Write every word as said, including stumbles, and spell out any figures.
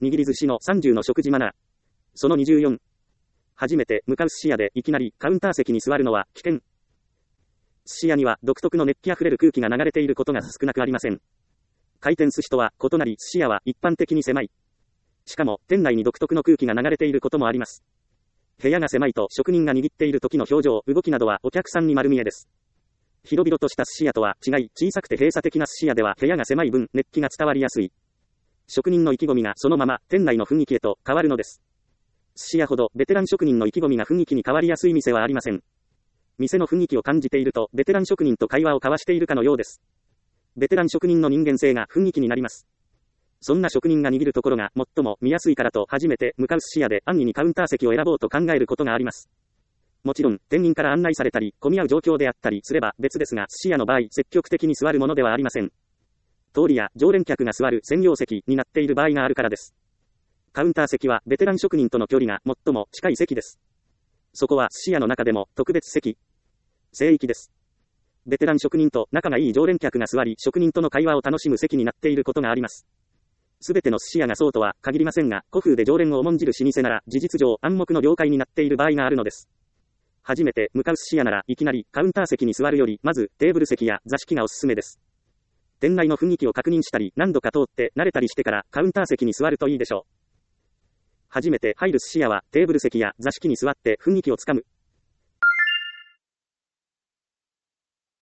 握り寿司のさんじゅうの食事マナー。そのにじゅうよん。初めて向かう寿司屋でいきなりカウンター席に座るのは危険。寿司屋には独特の熱気あふれる空気が流れていることが少なくありません。回転寿司とは異なり寿司屋は一般的に狭い。しかも店内に独特の空気が流れていることもあります。部屋が狭いと職人が握っている時の表情、動きなどはお客さんに丸見えです。広々とした寿司屋とは違い、小さくて閉鎖的な寿司屋では部屋が狭い分熱気が伝わりやすい。職人の意気込みがそのまま店内の雰囲気へと変わるのです。寿司屋ほどベテラン職人の意気込みが雰囲気に変わりやすい店はありません。店の雰囲気を感じているとベテラン職人と会話を交わしているかのようです。ベテラン職人の人間性が雰囲気になります。そんな職人が握るところが最も見やすいからと初めて向かう寿司屋で安易にカウンター席を選ぼうと考えることがあります。もちろん店員から案内されたり混み合う状況であったりすれば別ですが、寿司屋の場合積極的に座るものではありません。通りや常連客が座る専用席になっている場合があるからです。カウンター席はベテラン職人との距離が最も近い席です。そこは寿司屋の中でも特別席、聖域です。ベテラン職人と仲がいい常連客が座り職人との会話を楽しむ席になっていることがあります。すべての寿司屋がそうとは限りませんが、古風で常連を重んじる老舗なら事実上暗黙の了解になっている場合があるのです。初めて向かう寿司屋ならいきなりカウンター席に座るよりまずテーブル席や座敷がおすすめです。店内の雰囲気を確認したり何度か通って慣れたりしてからカウンター席に座るといいでしょう。初めて入る寿司屋はテーブル席や座敷に座って雰囲気をつかむ。